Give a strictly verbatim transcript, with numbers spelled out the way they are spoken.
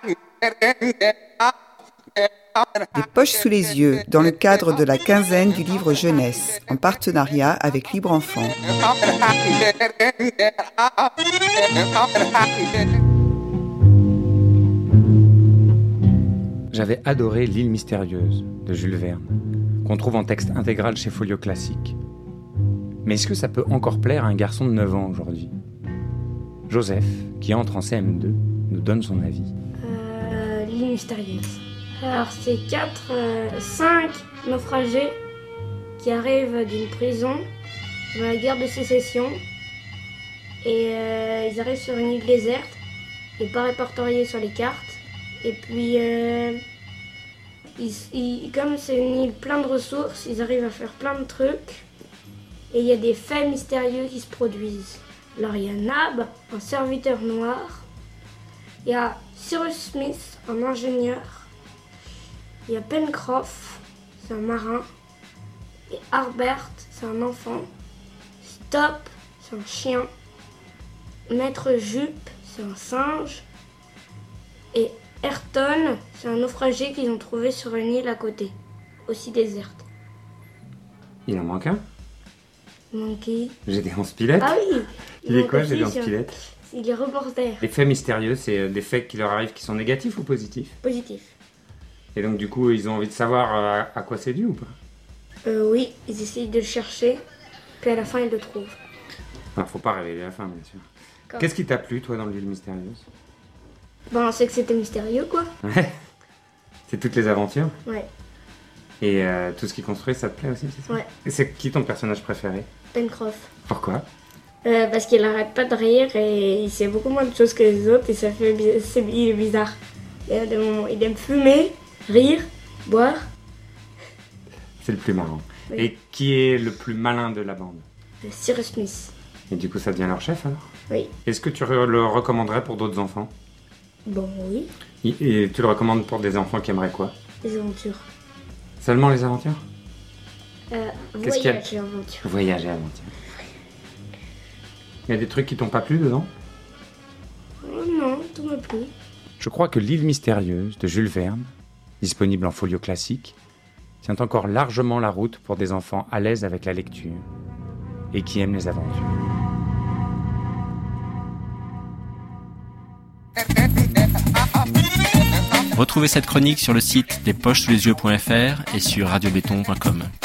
Des poches sous les yeux, dans le cadre de la quinzaine du livre jeunesse, en partenariat avec Libre Enfant. J'avais adoré L'île mystérieuse de Jules Verne, qu'on trouve en texte intégral chez Folio Classique. Mais est-ce que ça peut encore plaire à un garçon de neuf ans aujourd'hui ? Joseph, qui entre en C M deux, nous donne son avis. Euh, L'île mystérieuse. Alors c'est quatre, euh, cinq naufragés qui arrivent d'une prison dans la guerre de sécession et euh, ils arrivent sur une île déserte et pas répertoriée sur les cartes. Et puis euh, ils, ils, comme c'est une île pleine de ressources, ils arrivent à faire plein de trucs et il y a des faits mystérieux qui se produisent. Alors il y a Nab, un serviteur noir, il y a Cyrus Smith, un ingénieur, il y a Pencroff, c'est un marin, et Harbert, c'est un enfant, Stop, c'est un chien, Maître Jup, c'est un singe, et Ayrton, c'est un naufragé qu'ils ont trouvé sur une île à côté, aussi déserte. Il en manque un ? Monkey. Gédéon Spilett ? Ah oui. Il est quoi, Gédéon Spilett ? Il est reporter. Les faits mystérieux, c'est des faits qui leur arrivent qui sont négatifs ou positifs ? Positif. Et donc du coup, ils ont envie de savoir à, à quoi c'est dû ou pas ? Euh, oui, ils essayent de le chercher, puis à la fin, ils le trouvent. Alors, faut pas révéler la fin, bien sûr. Comme... Qu'est-ce qui t'a plu, toi, dans l'île mystérieuse ? Ben, c'est que c'était mystérieux, quoi. Ouais. C'est toutes les aventures ? Ouais. Et euh, tout ce qu'il construit, ça te plaît aussi, c'est ça ? Ouais. Et c'est qui ton personnage préféré ? Pencroff. Pourquoi ? euh, Parce qu'il arrête pas de rire et il sait beaucoup moins de choses que les autres et ça fait c'est, il est bizarre. Il, a des moments, il aime fumer, rire, boire. C'est le plus marrant. Oui. Et qui est le plus malin de la bande ? Cyrus Smith. Et du coup, ça devient leur chef, alors ? Oui. Est-ce que tu re- le recommanderais pour d'autres enfants ? Bon, oui. Et tu le recommandes pour des enfants qui aimeraient quoi ? Les aventures. Seulement les aventures ? Euh, Qu'est-ce qu'il y a ? voyage et aventure. Voyage et aventure. Il y a des trucs qui t'ont pas plu dedans ? Oh non, tout m'a plu. Je crois que L'île mystérieuse de Jules Verne, disponible en folio classique, tient encore largement la route pour des enfants à l'aise avec la lecture et qui aiment les aventures. Retrouvez cette chronique sur le site les poches sous les yeux point f r et sur radio béton point com.